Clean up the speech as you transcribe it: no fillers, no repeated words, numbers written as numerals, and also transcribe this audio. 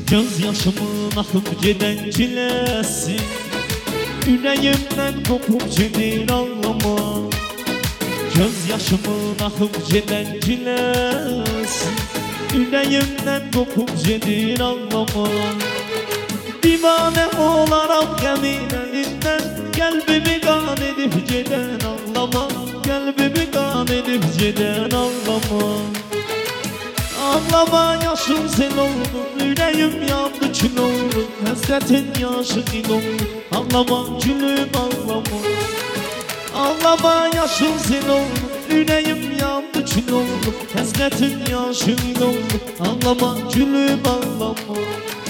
Gözyaşımın akıp giden çilesi, yüreğimden kopup gelir ağlama. Gözyaşımın akıp giden çilesi, yüreğimden kopup gelir ağlama. Divane olarak gemin elinden, kalbimi kan edip giden ağlama. Kalbimi kan edip giden ağlama. Ağlama yaşın sen oldun, yüreğim yandı kül oldu. Hasretin yaşın oldu, ağlama gülüm ağlama. Ağlama yaşın sen oldun, yüreğim yandı kül oldu. Hasretin yaşın oldu, ağlama gülüm ağlama.